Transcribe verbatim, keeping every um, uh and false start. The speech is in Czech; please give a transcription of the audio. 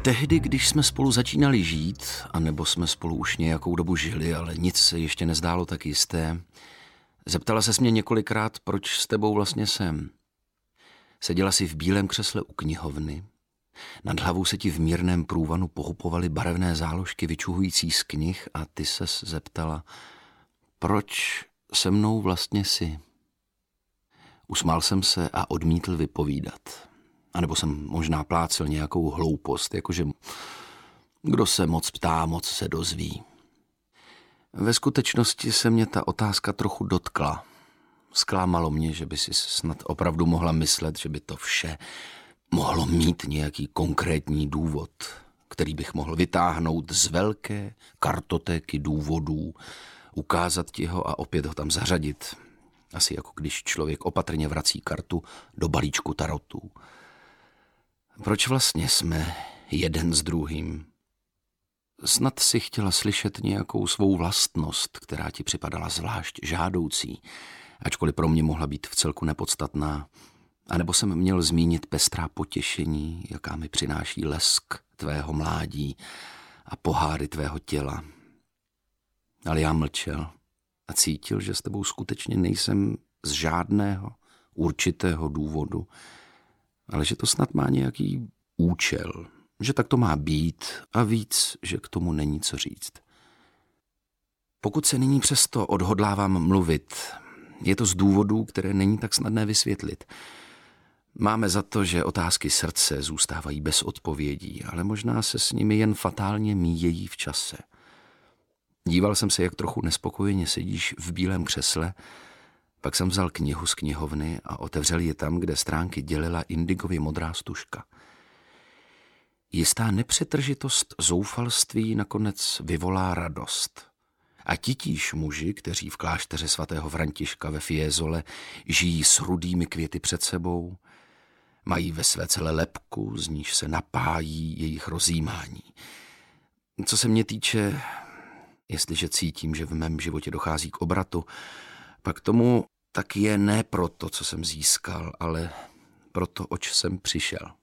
Tehdy, když jsme spolu začínali žít, anebo jsme spolu už nějakou dobu žili, ale nic se ještě nezdálo tak jisté, zeptala ses mě několikrát, proč s tebou vlastně jsem. Seděla si v bílém křesle u knihovny, nad hlavou se ti v mírném průvanu pohupovaly barevné záložky vyčuhující z knih a ty ses zeptala, proč se mnou vlastně jsi. Usmál jsem se a odmítl vypovídat. A nebo jsem možná plácel nějakou hloupost, jakože kdo se moc ptá, moc se dozví. Ve skutečnosti se mě ta otázka trochu dotkla. Zklamalo mě, že by si snad opravdu mohla myslet, že by to vše mohlo mít nějaký konkrétní důvod, který bych mohl vytáhnout z velké kartotéky důvodů, ukázat ti ho a opět ho tam zařadit. Asi jako když člověk opatrně vrací kartu do balíčku tarotů. Proč vlastně jsme jeden s druhým? Snad si chtěla slyšet nějakou svou vlastnost, která ti připadala zvlášť žádoucí, ačkoliv pro mě mohla být vcelku nepodstatná. A nebo jsem měl zmínit pestrá potěšení, jaká mi přináší lesk tvého mládí a poháry tvého těla. Ale já mlčel a cítil, že s tebou skutečně nejsem z žádného určitého důvodu, ale že to snad má nějaký účel, že tak to má být a víc, že k tomu není co říct. Pokud se nyní přesto odhodlávám mluvit, je to z důvodů, které není tak snadné vysvětlit. Máme za to, že otázky srdce zůstávají bez odpovědí, ale možná se s nimi jen fatálně míjejí v čase. Díval jsem se, jak trochu nespokojeně sedíš v bílém křesle, pak jsem vzal knihu z knihovny a otevřel je tam, kde stránky dělila indigově modrá stužka. Jistá nepřetržitost zoufalství nakonec vyvolá radost. A titíž muži, kteří v klášteře svatého Františka ve Fiesole žijí s rudými květy před sebou, mají ve své celé lebku, z níž se napájí jejich rozjímání. Co se mě týče, jestliže cítím, že v mém životě dochází k obratu, pak tomu tak je ne proto, co jsem získal, ale proto, oč jsem přišel.